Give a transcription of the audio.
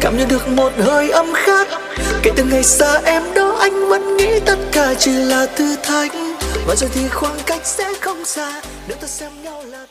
cảm nhận được một hơi ấm khác. Kể từ ngày xa em đó anh vẫn nghĩ tất cả chỉ là thử thách, và rồi thì khoảng cách sẽ không xa nếu ta xem nhau là